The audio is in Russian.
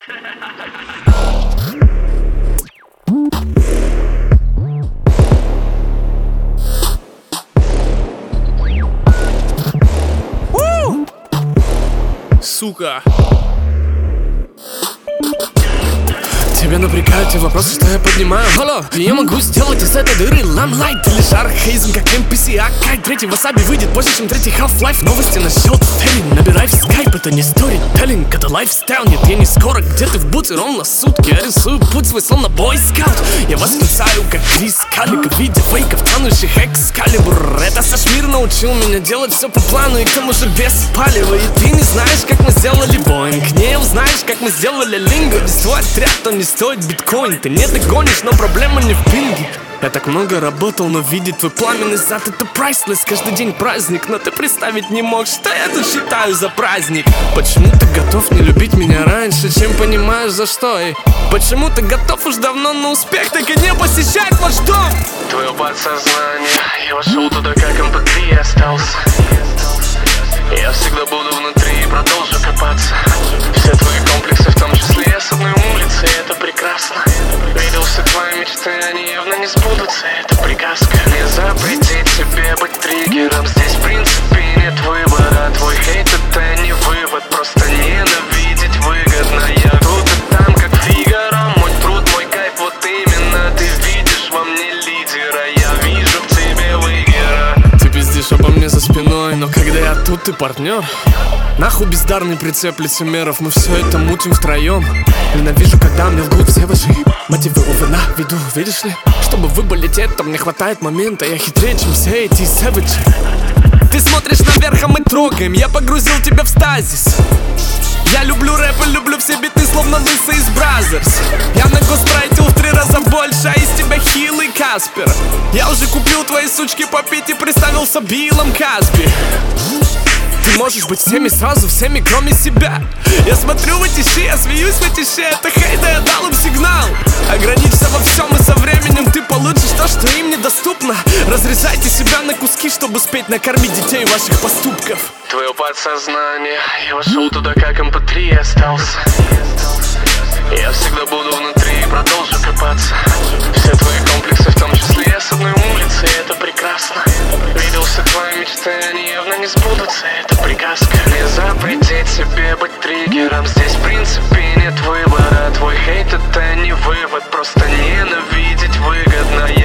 Сука. Тебя напрягают те вопросы, что я поднимаю. Алло, я могу сделать из этой дыры ламлайт или шар хейзен, как NPC Акай. Третий васаби выйдет позже, чем третий Half-Life. Новости насчет Теллинг, набирай в скайп. Это не сторителлинг, это лайфстайл. Нет, я не скоро, где ты в буте, ровно сутки. Я рисую путь свой, словно бойскаут. Я восклицаю, как Крис Калик в виде фейков, тянущих экскалибур. Это Сашмир научил меня делать все по плану, и к тому же без палева. И ты не знаешь, как мы сделали Боинг, не узнаешь, как мы сделали Линго. Без твой отряд, он не стоит биткоин. Ты не догонишь, но проблема не в пинге. Я так много работал, но видеть твой пламенный зад — это priceless. Каждый день праздник, но ты представить не мог, что я тут считаю за праздник. Почему ты готов не любить меня раньше, чем понимаешь за что? И почему ты готов уж давно на успех, так и не посещать ваш дом? Твое подсознание, я вошел туда как MP3 и остался. Я всегда буду внутри и продолжу копаться. Все твои комплексы, в том числе я с одной улицы, и это прекрасно. Видел все твои мечты, они явно не сбудутся, это приказка. Не запретить себе быть триггером, здесь в принципе нет выбора. Твой хейт — это не вывод, просто ненавидеть выгодно. Я тут и там, как Фигаро, мой труд, мой кайф, вот именно. Ты видишь во мне лидера, я вижу в тебе выигера. Ты пиздишь обо мне за спиной, но когда я тут, ты партнер. Нахуй бездарный прицеп лицемеров, мы все это мутим втроем. Ненавижу, когда мне лгут все ваши мотивы, увы, на виду, видишь ли? Чтобы выболеть это, мне хватает момента. Я хитрее, чем все эти сэвиджи. Ты смотришь наверх, а мы трогаем. Я погрузил тебя в стазис. Я люблю рэп и люблю все биты, словно лысый из Бразерс. Я на гострайтил в 3 раза больше, а из тебя хилый Каспер. Я уже купил твои сучки попить и представился Биллом Казби. Ты можешь быть всеми сразу, всеми кроме себя. Я смотрю в эти щи, я смеюсь в эти щи. Это хейт, я дал им сигнал. Ограничься во всем, и со временем ты получишь то, что им недоступно. Разрезайте себя на куски, чтобы успеть накормить детей ваших поступков. Твое подсознание, я вошел туда как MP3 и остался. Я всегда буду внутри и продолжу копаться. Все твои комплексы, в том числе я с одной улицы, и это прекрасно. Видел все твои мечты, они явно не сбудутся, это приказка. Не запретить себе быть триггером, здесь в принципе нет выбора. Твой хейт — это не вывод, просто ненавидеть выгодно.